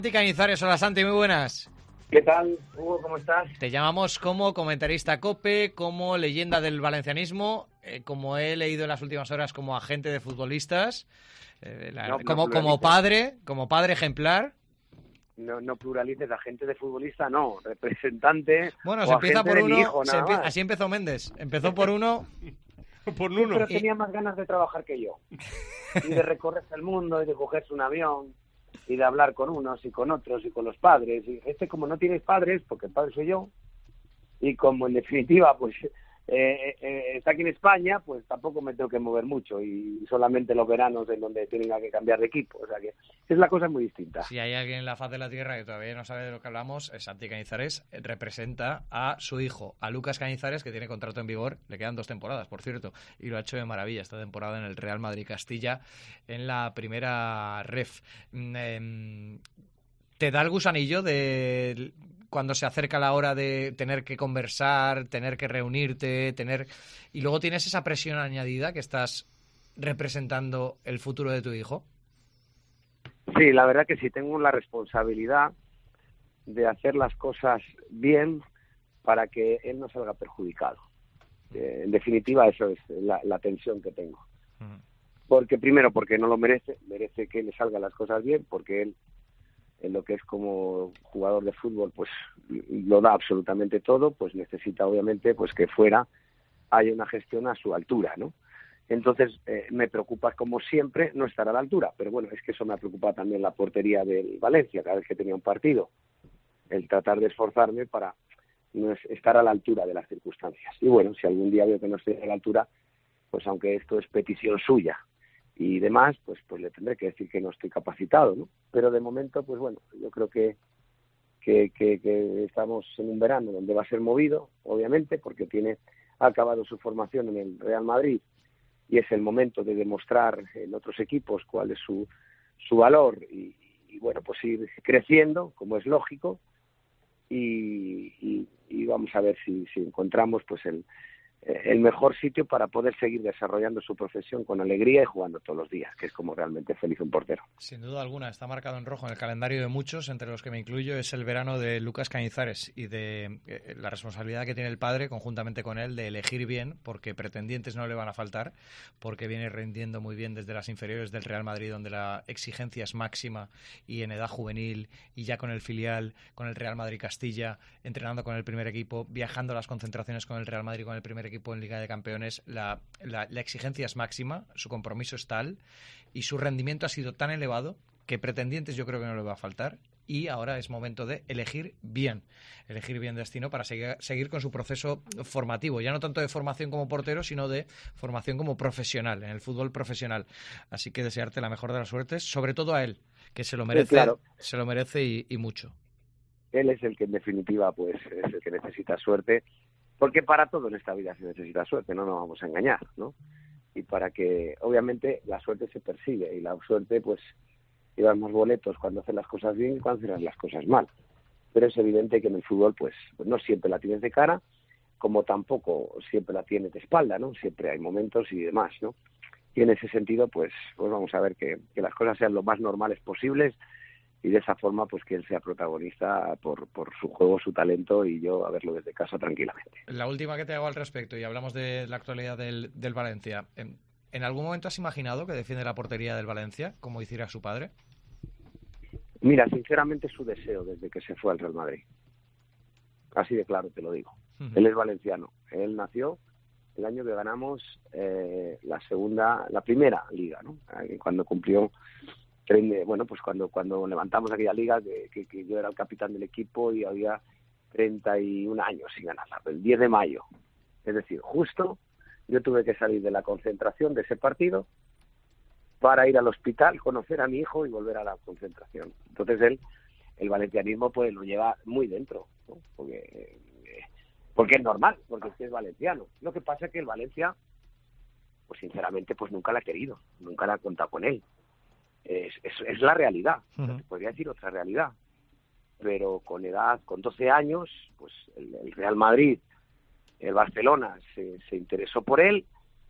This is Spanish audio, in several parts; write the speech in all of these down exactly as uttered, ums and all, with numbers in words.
Santi Cañizares, hola Santi, muy buenas. ¿Qué tal, Hugo? ¿Cómo estás? Te llamamos como comentarista COPE, como leyenda del valencianismo, eh, como he leído en las últimas horas como agente de futbolistas, eh, la, No, no como, como padre, como padre ejemplar. No, no pluralices, agente de futbolista, no, representante. Bueno, o se empieza agente por de mi uno, hijo, se nada empie- más. así empezó Méndez, empezó por uno, por Sí, uno. pero Y- tenía más ganas de trabajar que yo. Y de recorrerse el mundo, y de cogerse un avión, y de hablar con unos y con otros, y con los padres. Y este, como no tienes padres, porque el padre soy yo, y como en definitiva, pues eh, eh, está aquí en España, pues tampoco me tengo que mover mucho, y solamente los veranos en donde tienen que cambiar de equipo. O sea que es la cosa muy distinta. Si hay alguien en la faz de la Tierra que todavía no sabe de lo que hablamos, es Santi Cañizares, eh, representa a su hijo, a Lucas Cañizares, que tiene contrato en vigor, le quedan dos temporadas, por cierto, y lo ha hecho de maravilla esta temporada en el Real Madrid Castilla, en la primera ref. Mm, eh, ¿Te da el gusanillo de cuando se acerca la hora de tener que conversar, tener que reunirte, tener y luego tienes esa presión añadida que estás representando el futuro de tu hijo? Sí, la verdad que sí, tengo la responsabilidad de hacer las cosas bien para que él no salga perjudicado. Eh, en definitiva, eso es la, la tensión que tengo. Uh-huh. Porque primero, porque no lo merece, merece que le salgan las cosas bien, porque él, en lo que es como jugador de fútbol, pues lo da absolutamente todo, pues necesita obviamente pues que fuera haya una gestión a su altura, ¿no? Entonces, eh, me preocupa, como siempre, no estar a la altura. Pero bueno, es que eso me preocupa también la portería del Valencia, cada vez que tenía un partido. El tratar de esforzarme para no es estar a la altura de las circunstancias. Y bueno, si algún día veo que no estoy a la altura, pues aunque esto es petición suya y demás, pues pues le tendré que decir que no estoy capacitado, ¿no? Pero de momento, pues bueno, yo creo que, que, que, que estamos en un verano donde va a ser movido, obviamente, porque tiene ha acabado su formación en el Real Madrid, y es el momento de demostrar en otros equipos cuál es su, su valor y, y, bueno, pues ir creciendo, como es lógico, y, y, y vamos a ver si, si encontramos pues el, el mejor sitio para poder seguir desarrollando su profesión con alegría y jugando todos los días, que es como realmente feliz un portero. Sin duda alguna, está marcado en rojo en el calendario de muchos, entre los que me incluyo, es el verano de Lucas Cañizares y de eh, la responsabilidad que tiene el padre, conjuntamente con él, de elegir bien, porque pretendientes no le van a faltar, porque viene rindiendo muy bien desde las inferiores del Real Madrid, donde la exigencia es máxima, y en edad juvenil, y ya con el filial, con el Real Madrid Castilla, entrenando con el primer equipo, viajando a las concentraciones con el Real Madrid, con el primer equipo en Liga de Campeones, la, la, la exigencia es máxima, su compromiso es tal, y su rendimiento ha sido tan elevado que pretendientes yo creo que no le va a faltar, y ahora es momento de elegir bien, elegir bien destino para seguir, seguir con su proceso formativo, ya no tanto de formación como portero, sino de formación como profesional, en el fútbol profesional. Así que desearte la mejor de las suertes, sobre todo a él, que se lo merece, Sí, claro. se lo merece y, y mucho. Él es el que en definitiva pues es el que necesita suerte, porque para todo en esta vida se necesita suerte, no nos vamos a engañar, ¿no? Y para que, obviamente, la suerte se persigue, y la suerte, pues, lleva más boletos cuando hacen las cosas bien que cuando hacen las cosas mal. Pero es evidente que en el fútbol, pues, pues no siempre la tienes de cara, como tampoco siempre la tienes de espalda, ¿no? Siempre hay momentos y demás, ¿no? Y en ese sentido, pues, pues vamos a ver que, que las cosas sean lo más normales posibles, y de esa forma pues que él sea protagonista por, por su juego, su talento, y yo a verlo desde casa tranquilamente. La última que te hago al respecto, y hablamos de la actualidad del, del Valencia, ¿en, ¿en algún momento has imaginado que defiende la portería del Valencia, como hiciera su padre? Mira, sinceramente es su deseo desde que se fue al Real Madrid. Así de claro te lo digo. Uh-huh. Él es valenciano. Él nació el año que ganamos eh, la segunda, la primera liga, ¿no? Cuando cumplió bueno, pues cuando cuando levantamos aquella liga, que, que, que yo era el capitán del equipo y había treinta y un años sin ganarla, el diez de mayo. Es decir, justo yo tuve que salir de la concentración de ese partido para ir al hospital, conocer a mi hijo y volver a la concentración. Entonces él, el valencianismo, pues lo lleva muy dentro, ¿no? Porque, porque es normal, porque es que es valenciano. Lo que pasa es que el Valencia, pues sinceramente, pues nunca la ha querido, nunca la ha contado con él. Es, es, es la realidad, uh-huh. No te podría decir otra realidad, pero con edad, con doce años, pues el, el Real Madrid, el Barcelona se, se interesó por él,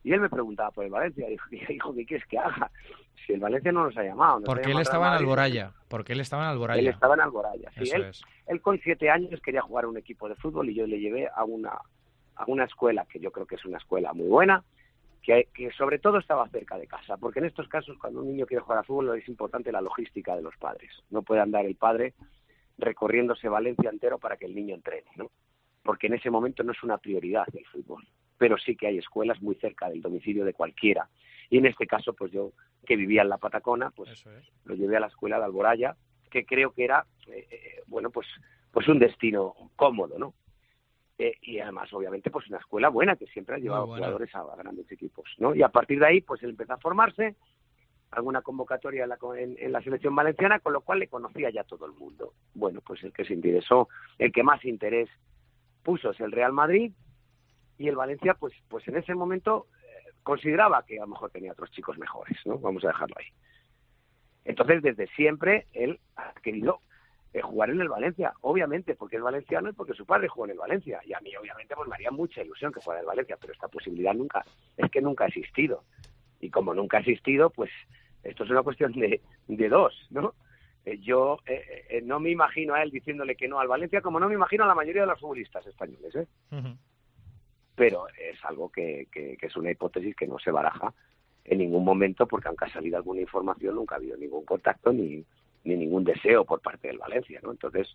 Y él me preguntaba por el Valencia, y dije, hijo, ¿qué quieres que haga? Si el Valencia no nos ha llamado. Nos Porque ha él llamado estaba en Madrid, Alboraya, porque él estaba en Alboraya. Él estaba en Alboraya, sí. Eso Él, es. él con siete años quería jugar a un equipo de fútbol y yo le llevé a una, a una escuela, que yo creo que es una escuela muy buena, que, que sobre todo estaba cerca de casa, porque en estos casos cuando un niño quiere jugar a fútbol es importante la logística de los padres. No puede andar el padre recorriéndose Valencia entero para que el niño entrene, ¿no? Porque en ese momento no es una prioridad el fútbol, pero sí que hay escuelas muy cerca del domicilio de cualquiera. Y en este caso, pues yo, que vivía en la Patacona, pues Eso es. lo llevé a la escuela de Alboraya, que creo que era, eh, bueno, pues pues un destino cómodo, ¿no? Eh, y además, obviamente, pues una escuela buena, que siempre ha llevado jugadores a grandes equipos, ¿no? Y a partir de ahí, pues él empezó a formarse, alguna convocatoria en la, en, en la selección valenciana, con lo cual le conocía ya todo el mundo. Bueno, pues el que se interesó, el que más interés puso es el Real Madrid, y el Valencia, pues pues en ese momento eh, consideraba que a lo mejor tenía otros chicos mejores, ¿no? Vamos a dejarlo ahí. Entonces, desde siempre, él ha querido eh, jugar en el Valencia, obviamente, porque es valenciano y porque su padre jugó en el Valencia. Y a mí, obviamente, pues me haría mucha ilusión que jugara en el Valencia, pero esta posibilidad nunca, es que nunca ha existido. Y como nunca ha existido, pues esto es una cuestión de, de dos, ¿no? Eh, yo eh, eh, no me imagino a él diciéndole que no al Valencia, como no me imagino a la mayoría de los futbolistas españoles, ¿eh? Uh-huh. Pero es algo que, que, que es una hipótesis que no se baraja en ningún momento, porque aunque ha salido alguna información, nunca ha habido ningún contacto ni, ni ningún deseo por parte del Valencia, ¿no? Entonces,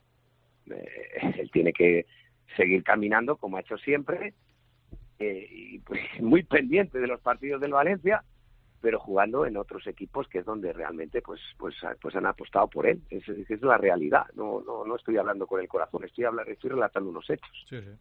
eh, él tiene que seguir caminando como ha hecho siempre, eh, y pues muy pendiente de los partidos del Valencia, pero jugando en otros equipos que es donde realmente pues pues pues han apostado por él. Es, es la realidad. No no no estoy hablando con el corazón, estoy hablando, estoy relatando unos hechos. Sí, sí.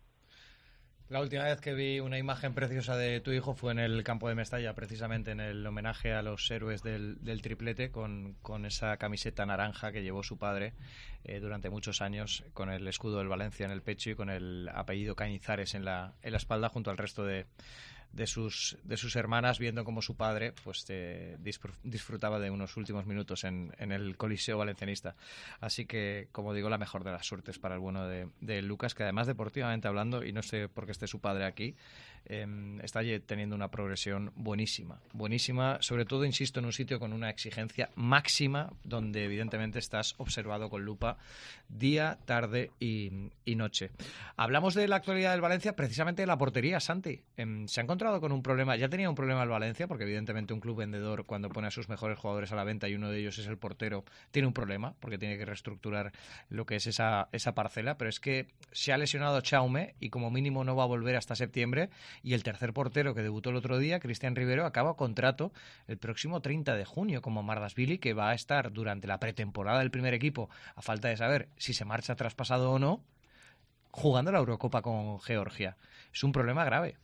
La última vez que vi una imagen preciosa de tu hijo fue en el campo de Mestalla, precisamente en el homenaje a los héroes del, del triplete, con, con esa camiseta naranja que llevó su padre eh, durante muchos años, con el escudo del Valencia en el pecho y con el apellido Cañizares en la, en la espalda, junto al resto de, de, sus, de sus hermanas, viendo cómo su padre pues eh, disfrutaba de unos últimos minutos en, en el Coliseo Valencianista. Así que, como digo, la mejor de las suertes para el bueno de, de Lucas, que además, deportivamente hablando, y no sé por qué esté su padre aquí, eh, está teniendo una progresión buenísima, buenísima, sobre todo, insisto, en un sitio con una exigencia máxima, donde evidentemente estás observado con lupa día, tarde y, y noche. Hablamos de la actualidad del Valencia, precisamente de la portería, Santi. Eh, se ha encontrado con un problema, ya tenía un problema el Valencia, porque evidentemente un club vendedor, cuando pone a sus mejores jugadores a la venta y uno de ellos es el portero, tiene un problema, porque tiene que reestructurar lo que es esa, esa parcela, pero es que se ha lesionado Chaume y como mínimo no va a volver hasta septiembre, y el tercer portero que debutó el otro día, Cristian Rivero, acaba contrato el próximo treinta de junio como Mardashvili, que va a estar durante la pretemporada del primer equipo, a falta de saber si se marcha traspasado o no, jugando la Eurocopa con Georgia. Es un problema grave.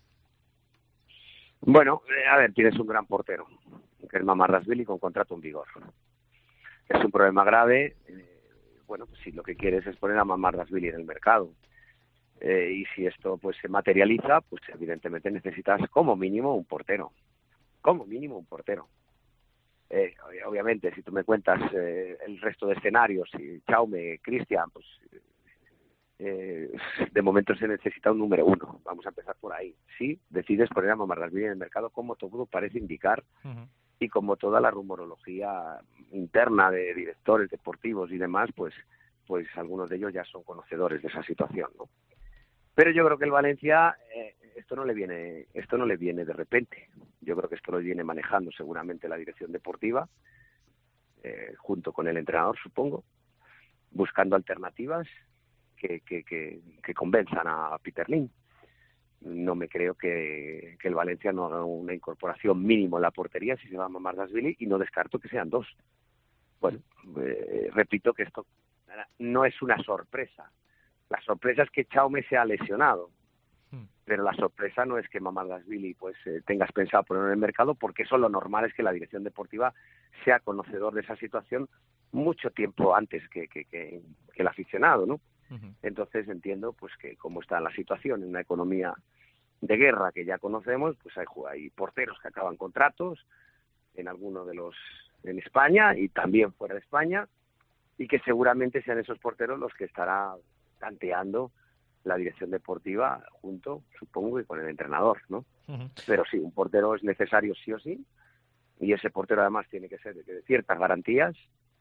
Bueno, a ver, tienes un gran portero, que es Mardashvili, con contrato en vigor. Es un problema grave. Eh, bueno, pues si lo que quieres es poner a Mardashvili en el mercado, eh, y si esto pues se materializa, pues evidentemente necesitas como mínimo un portero. Como mínimo un portero. Eh, obviamente, si tú me cuentas eh, el resto de escenarios, si Chaume, Cristian, pues eh, de momento se necesita un número uno. Vamos a empezar por ahí. Si decides poner a Mardashvili en el mercado, como todo parece indicar, uh-huh. y como toda la rumorología interna de directores deportivos y demás, pues pues algunos de ellos ya son conocedores de esa situación, ¿no? Pero yo creo que el Valencia eh, esto no le viene esto no le viene de repente. Yo creo que esto lo viene manejando seguramente la dirección deportiva, eh, junto con el entrenador, supongo, buscando alternativas que, que, que, que convenzan a Peter Lim. No me creo que, que el Valencia no haga una incorporación mínimo en la portería si se va a Mardashvili, y no descarto que sean dos. Bueno, eh, repito que esto no es una sorpresa. La sorpresa es que Chaume se ha lesionado, hmm. pero la sorpresa no es que Mardashvili pues eh, tengas pensado ponerlo en el mercado, porque eso lo normal es que la dirección deportiva sea conocedor de esa situación mucho tiempo antes que, que, que, que el aficionado, ¿no? Uh-huh. Entonces entiendo pues que como está la situación en una economía de guerra que ya conocemos, pues hay, hay porteros que acaban contratos en alguno de los en España y también fuera de España, y que seguramente sean esos porteros los que estará tanteando la dirección deportiva junto, supongo que con el entrenador, ¿no? Uh-huh. Pero sí, un portero es necesario sí o sí, y ese portero además tiene que ser de ciertas garantías,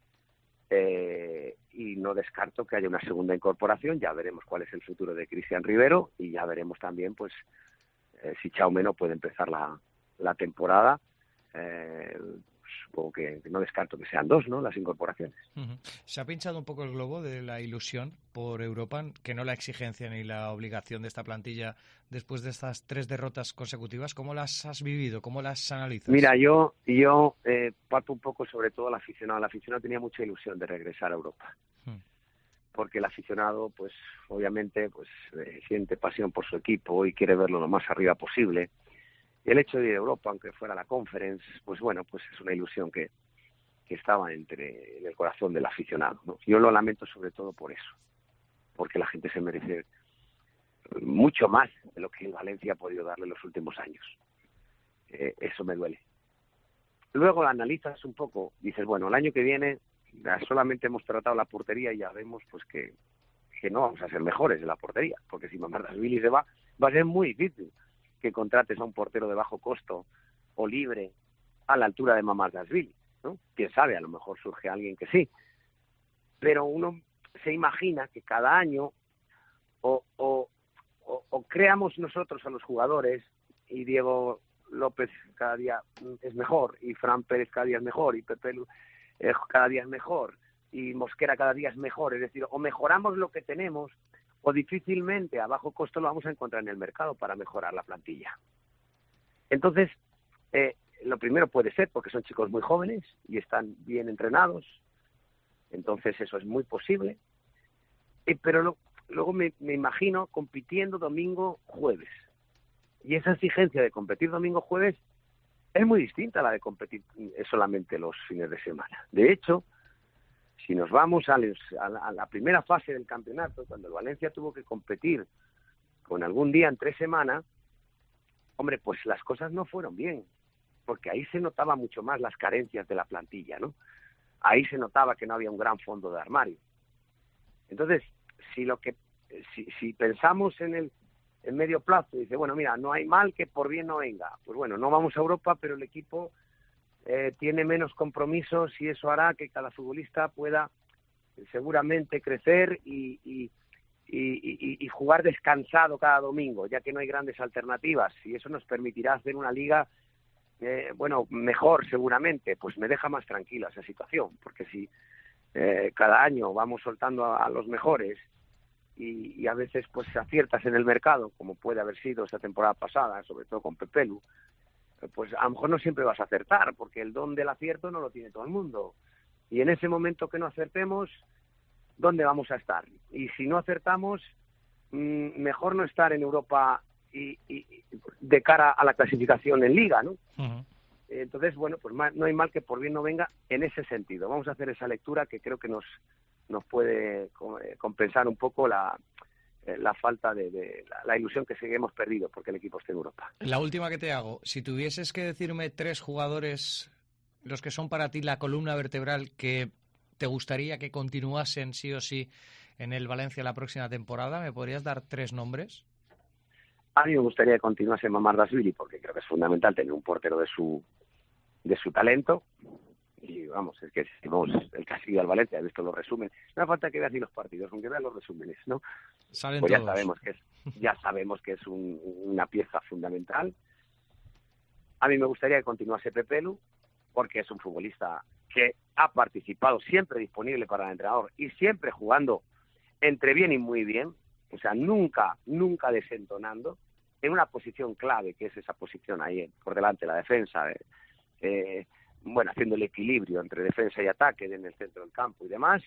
eh, y no descarto que haya una segunda incorporación. Ya veremos cuál es el futuro de Cristian Rivero, y ya veremos también pues eh, si Jaume no puede empezar la, la temporada. Eh, supongo que, que no descarto que sean dos, ¿no?, las incorporaciones. Uh-huh. Se ha pinchado un poco el globo de la ilusión por Europa, que no la exigencia ni la obligación de esta plantilla después de estas tres derrotas consecutivas. ¿Cómo las has vivido? ¿Cómo las analizas? Mira, yo yo eh, parto un poco sobre todo al aficionado. El aficionado tenía mucha ilusión de regresar a Europa, uh-huh. porque el aficionado, pues obviamente, pues eh, siente pasión por su equipo y quiere verlo lo más arriba posible. Y el hecho de ir a Europa, aunque fuera la Conference, pues bueno, pues es una ilusión que, que estaba entre en el corazón del aficionado, ¿no? Yo lo lamento sobre todo por eso, porque la gente se merece mucho más de lo que el Valencia ha podido darle en los últimos años. Eh, eso me duele. Luego la analizas un poco, dices, bueno, el año que viene solamente hemos tratado la portería y ya vemos pues que, que no vamos a ser mejores en la portería, porque si Mamardashvili se va, va a ser muy difícil que contrates a un portero de bajo costo o libre a la altura de Mamardashvili, ¿no? Quién sabe, a lo mejor surge alguien que sí. Pero uno se imagina que cada año o, o, o, o creamos nosotros a los jugadores, y Diego López cada día es mejor, y Fran Pérez cada día es mejor, y Pepe eh, cada día es mejor, y Mosquera cada día es mejor. Es decir, o mejoramos lo que tenemos, o difícilmente a bajo costo lo vamos a encontrar en el mercado para mejorar la plantilla. Entonces, eh, lo primero puede ser porque son chicos muy jóvenes y están bien entrenados, entonces eso es muy posible, eh, pero lo, luego me, me imagino compitiendo domingo, jueves, y esa exigencia de competir domingo, jueves es muy distinta a la de competir solamente los fines de semana. De hecho, si nos vamos a, les, a, la, a la primera fase del campeonato, cuando el Valencia tuvo que competir con algún día entre semana, hombre, pues las cosas no fueron bien, porque ahí se notaba mucho más las carencias de la plantilla, ¿no? Ahí se notaba que no había un gran fondo de armario. Entonces, si lo que si, si pensamos en el en medio plazo, dice, bueno, mira, no hay mal que por bien no venga. Pues bueno, no vamos a Europa, pero el equipo Eh, tiene menos compromisos y eso hará que cada futbolista pueda eh, seguramente crecer y, y, y, y, y jugar descansado cada domingo, ya que no hay grandes alternativas, y eso nos permitirá hacer una liga eh, bueno, mejor seguramente. Pues me deja más tranquila esa situación, porque si eh, cada año vamos soltando a, a los mejores y, y a veces pues aciertas en el mercado, como puede haber sido esta temporada pasada, sobre todo con Pepelu, pues a lo mejor no siempre vas a acertar, porque el don del acierto no lo tiene todo el mundo. Y en ese momento que no acertemos, ¿dónde vamos a estar? Y si no acertamos, mmm, mejor no estar en Europa y, y, de cara a la clasificación en Liga, ¿no? Uh-huh. Entonces, bueno, pues no hay mal que por bien no venga en ese sentido. Vamos a hacer esa lectura que creo que nos, nos puede compensar un poco la... la falta de, de la, la ilusión que hemos perdido porque el equipo esté en Europa. La última que te hago, si tuvieses que decirme tres jugadores, los que son para ti la columna vertebral, que te gustaría que continuasen sí o sí en el Valencia la próxima temporada, ¿me podrías dar tres nombres? A mí me gustaría que continuase Mamardashvili, porque creo que es fundamental tener un portero de su de su talento. Y vamos, es que si vamos, el que ha seguido al Valencia, ha visto los resúmenes, no hace falta que veas ni los partidos, aunque veas los resúmenes, ¿no? Salen pues todos. ya sabemos que es, ya sabemos que es un, una pieza fundamental. A mí me gustaría que continuase Pepelu, porque es un futbolista que ha participado, siempre disponible para el entrenador y siempre jugando entre bien y muy bien, o sea, nunca, nunca desentonando, en una posición clave, que es esa posición ahí por delante de la defensa, eh, eh, bueno, haciendo el equilibrio entre defensa y ataque en el centro del campo y demás.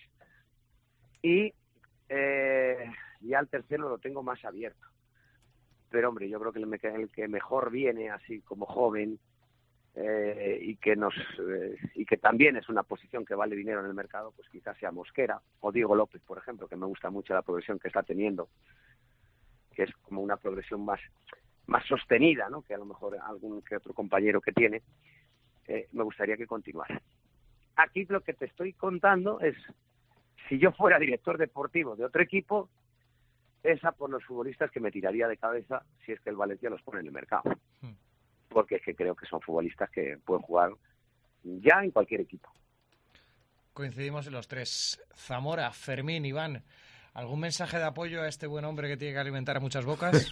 Y eh, ya el tercero lo tengo más abierto. Pero, hombre, yo creo que el, el que mejor viene, así como joven, eh, y que nos eh, y que también es una posición que vale dinero en el mercado, pues quizás sea Mosquera o Diego López, por ejemplo, que me gusta mucho la progresión que está teniendo, que es como una progresión más, más sostenida, ¿no?, que a lo mejor algún que otro compañero que tiene. Eh, me gustaría que continuara. Aquí lo que te estoy contando es, si yo fuera director deportivo de otro equipo, esa por los futbolistas que me tiraría de cabeza si es que el Valencia los pone en el mercado. Porque es que creo que son futbolistas que pueden jugar ya en cualquier equipo. Coincidimos en los tres. Zamora, Fermín, Iván, ¿algún mensaje de apoyo a este buen hombre que tiene que alimentar a muchas bocas?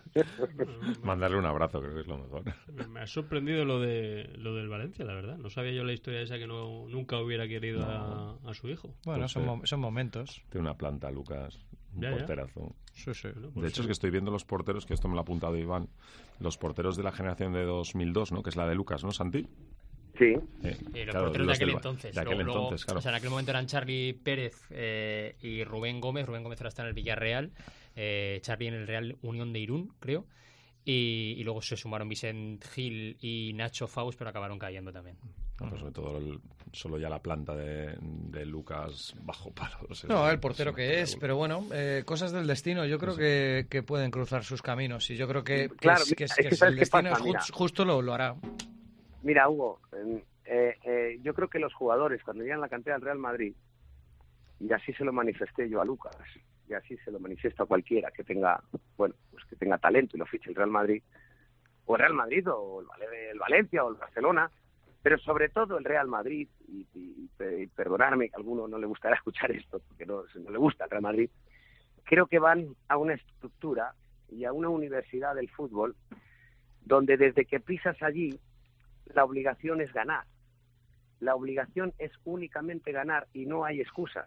Mandarle un abrazo, creo que es lo mejor. Me ha sorprendido lo de lo del Valencia, la verdad. No sabía yo la historia esa que no nunca hubiera querido a, a su hijo. Bueno, Pues, son, eh, mo- son momentos. Tiene una planta, Lucas. Un Ya, ya. porterazo. Sí, sí. Bueno, De pues hecho, es sí. que estoy viendo los porteros, que esto me lo ha apuntado Iván, los porteros de la generación de dos mil dos, ¿no? Que es la de Lucas, ¿no, Santi? Sí, Eh, Y los claro, porteros de los aquel del- entonces. De aquel Luego- luego, entonces, claro. o sea, en aquel momento eran Charlie Pérez eh, y Rubén Gómez. Rubén Gómez ahora está en el Villarreal. Eh, Charlie en el Real Unión de Irún, creo. Y, y luego se sumaron Vicent Gil y Nacho Faust, pero acabaron cayendo también. No, pero sobre todo el- solo ya la planta de, de Lucas bajo palos. No, el portero que es, pero bueno, eh, cosas del destino. Yo creo que, que pueden cruzar sus caminos y yo creo que, que Claro, es- que es- es que que es ¿sabes el qué destino pasa? es Mira. ju- justo lo, lo hará. mira, Hugo, eh, eh, yo creo que los jugadores, cuando llegan a la cantera del Real Madrid, y así se lo manifesté yo a Lucas, y así se lo manifiesto a cualquiera que tenga, bueno, pues que tenga talento y lo fiche el Real Madrid, o el Real Madrid, o el, Vale- el Valencia, o el Barcelona, pero sobre todo el Real Madrid, y, y- y perdonarme que a alguno no le gustará escuchar esto, porque no, no le gusta el Real Madrid, creo que van a una estructura y a una universidad del fútbol donde desde que pisas allí la obligación es ganar. La obligación es únicamente ganar y no hay excusas.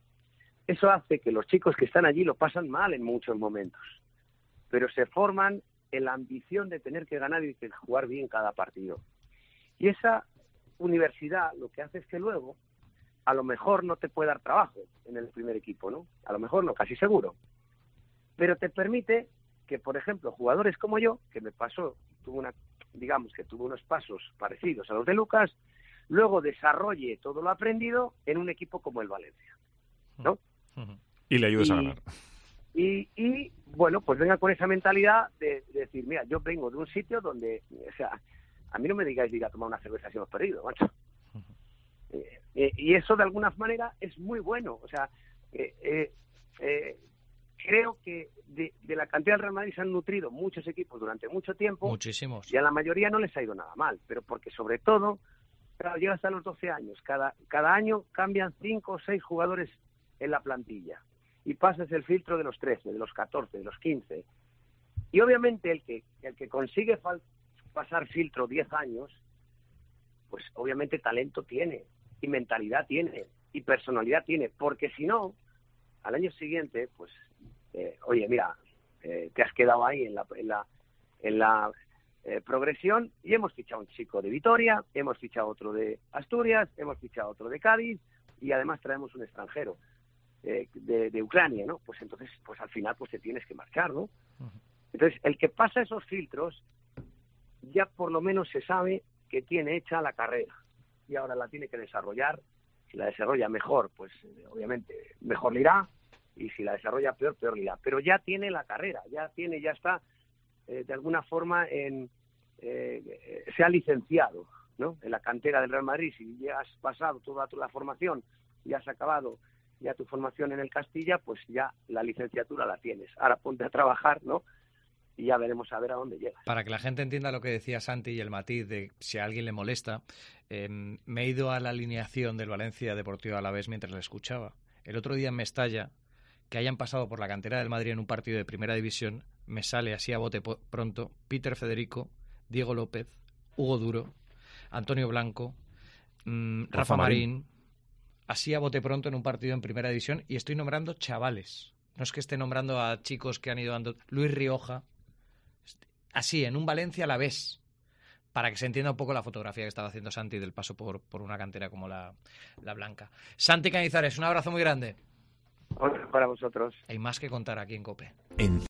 Eso hace que los chicos que están allí lo pasan mal en muchos momentos, pero se forman en la ambición de tener que ganar y de jugar bien cada partido. Y esa universidad lo que hace es que luego a lo mejor no te puede dar trabajo en el primer equipo, ¿no? A lo mejor no, casi seguro. Pero te permite que, por ejemplo, jugadores como yo, que me pasó, tuve una, digamos que tuve unos pasos parecidos a los de Lucas, luego desarrolle todo lo aprendido en un equipo como el Valencia, ¿no? Y le ayudes a Y- ganar. Y, y bueno, pues venga con esa mentalidad de, de decir, mira, yo vengo de un sitio donde, o sea, a mí no me digáis de ir a tomar una cerveza si hemos perdido, macho. Eh, eh, y eso de alguna manera es muy bueno, o sea, eh, eh, eh, creo que de, de la cantidad del Real Madrid se han nutrido muchos equipos durante mucho tiempo. Muchísimos. Y a la mayoría no les ha ido nada mal, pero porque sobre todo, claro, llegas a los doce años, cada, cada año cambian cinco o seis jugadores en la plantilla y pasas el filtro de los trece, de los catorce, de los quince. Y obviamente el que, el que consigue fal- pasar filtro diez años, pues obviamente talento tiene, y mentalidad tiene, y personalidad tiene, porque si no, al año siguiente, pues, eh, oye, mira, eh, te has quedado ahí en la, en la, en la eh, progresión y hemos fichado un chico de Vitoria, hemos fichado otro de Asturias, hemos fichado otro de Cádiz y además traemos un extranjero eh, de, de Ucrania, ¿no? Pues entonces, pues al final, pues te tienes que marchar, ¿no? Entonces, el que pasa esos filtros ya por lo menos se sabe que tiene hecha la carrera y ahora la tiene que desarrollar. Si la desarrolla mejor, pues eh, obviamente mejor le irá, y si la desarrolla peor, peor le irá. Pero ya tiene la carrera, ya tiene, ya está eh, de alguna forma en eh, eh, se ha licenciado, ¿no? En la cantera del Real Madrid. Si ya has pasado toda tu, la formación y has acabado ya tu formación en el Castilla, pues ya la licenciatura la tienes. Ahora ponte a trabajar, ¿no? Y ya veremos a ver a dónde llegas. Para que la gente entienda lo que decía Santi y el matiz de si a alguien le molesta, eh, me he ido a la alineación del Valencia Deportivo Alavés mientras la escuchaba. El otro día en Mestalla, que hayan pasado por la cantera del Madrid en un partido de primera división, me sale así a bote po- pronto Peter Federico, Diego López, Hugo Duro, Antonio Blanco, mmm, Rafa, Rafa Marín. Marín, así a bote pronto en un partido en primera división, y estoy nombrando chavales. No es que esté nombrando a chicos que han ido dando... Luis Rioja... Así, en un Valencia a la vez, para que se entienda un poco la fotografía que estaba haciendo Santi del paso por, por una cantera como la, la Blanca. Santi Cañizares, un abrazo muy grande. Para vosotros. Hay más que contar aquí en COPE. En